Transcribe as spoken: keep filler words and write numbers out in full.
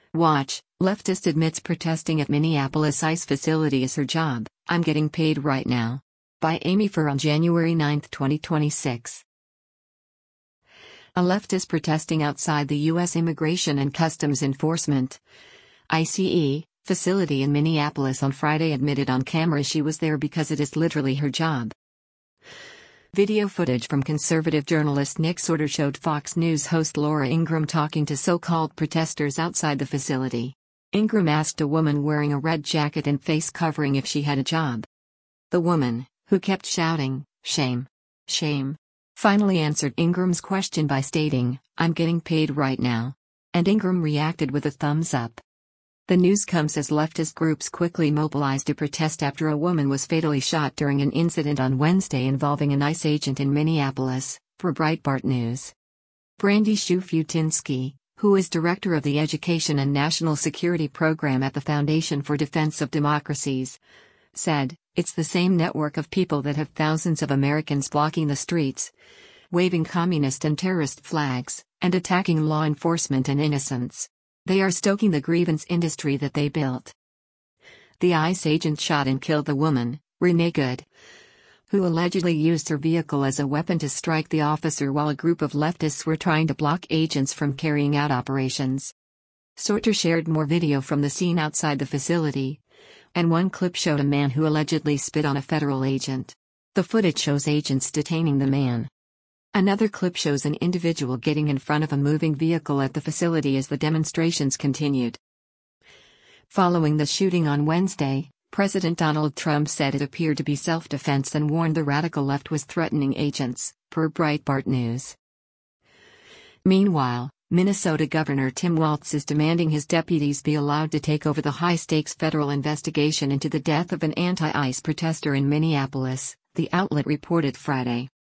Watch, leftist admits protesting at Minneapolis ICE facility is her job, I'm getting paid right now. By Amy Furr on January ninth, twenty twenty-six. A leftist protesting outside the U S Immigration and Customs Enforcement (ICE) facility in Minneapolis on Friday admitted on camera she was there because it is literally her job. Video footage from conservative journalist Nick Sorter showed Fox News host Laura Ingraham talking to so-called protesters outside the facility. Ingraham asked a woman wearing a red jacket and face covering if she had a job. The woman, who kept shouting, "Shame! Shame!" finally answered Ingraham's question by stating, "I'm getting paid right now." And Ingraham reacted with a thumbs up. The news comes as leftist groups quickly mobilized to protest after a woman was fatally shot during an incident on Wednesday involving an ICE agent in Minneapolis, per Breitbart News. Brandy Shufutinsky, who is director of the Education and National Security Program at the Foundation for Defense of Democracies, said, "It's the same network of people that have thousands of Americans blocking the streets, waving communist and terrorist flags, and attacking law enforcement and innocents. They are stoking the grievance industry that they built." The ICE agent shot and killed the woman, Renee Good, who allegedly used her vehicle as a weapon to strike the officer while a group of leftists were trying to block agents from carrying out operations. Sorter shared more video from the scene outside the facility, and one clip showed a man who allegedly spit on a federal agent. The footage shows agents detaining the man. Another clip shows an individual getting in front of a moving vehicle at the facility as the demonstrations continued. Following the shooting on Wednesday, President Donald Trump said it appeared to be self-defense and warned the radical left was threatening agents, per Breitbart News. Meanwhile, Minnesota Governor Tim Walz is demanding his deputies be allowed to take over the high-stakes federal investigation into the death of an anti-ICE protester in Minneapolis, the outlet reported Friday.